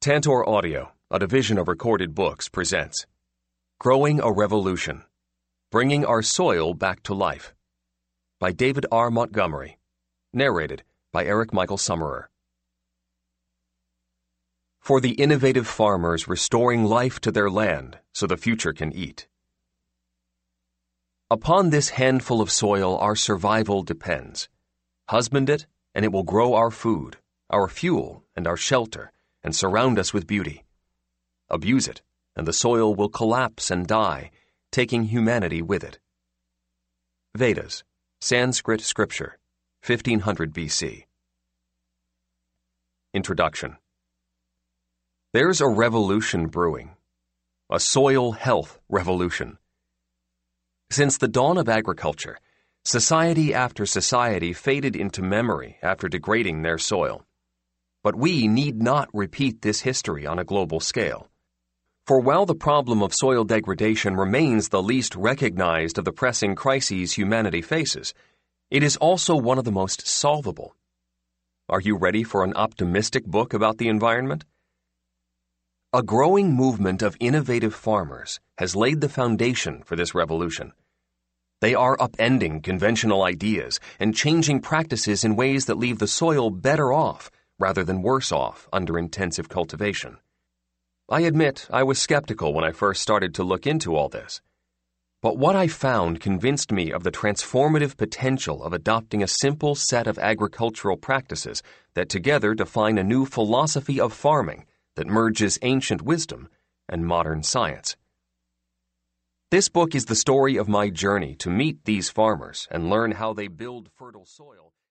Tantor Audio, a division of Recorded Books, presents Growing a Revolution, Bringing Our Soil Back to Life by David R. Montgomery, narrated by Eric Michael Summerer. For the innovative farmers restoring life to their land so the future can eat. Upon this handful of soil our survival depends. Husband it, and it will grow our food, our fuel, and our shelter, and surround us with beauty. Abuse it, and the soil will collapse and die, taking humanity with it. Vedas, Sanskrit Scripture, 1500 BC. Introduction. There's a revolution brewing, a soil health revolution. Since the dawn of agriculture, society after society faded into memory after degrading their soil. But we need not repeat this history on a global scale. For while the problem of soil degradation remains the least recognized of the pressing crises humanity faces, it is also one of the most solvable. Are you ready for an optimistic book about the environment? A growing movement of innovative farmers has laid the foundation for this revolution. They are upending conventional ideas and changing practices in ways that leave the soil better off rather than worse off under intensive cultivation. I admit I was skeptical when I first started to look into all this. But what I found convinced me of the transformative potential of adopting a simple set of agricultural practices that together define a new philosophy of farming that merges ancient wisdom and modern science. This book is the story of my journey to meet these farmers and learn how they build fertile soil.